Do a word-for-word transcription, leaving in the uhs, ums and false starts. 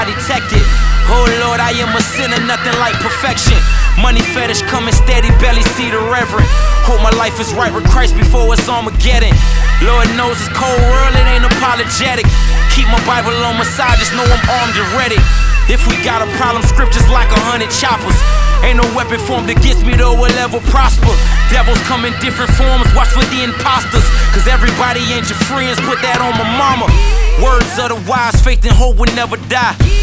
detected. Oh Lord, I am a sinner, nothing like perfection. Money fetish coming steady, barely see the reverend. Hope my life is right with Christ before it's Armageddon. Lord knows it's cold world, it ain't apologetic. Keep my Bible on my side, just know I'm armed and ready. If we got a problem, scriptures like a hundred choppers. Ain't no weapon formed against me though will ever prosper. Devils come in different forms, watch for the imposters. Cause everybody ain't your friends, put that on my mama. Words of the wise, faith and hope will never die.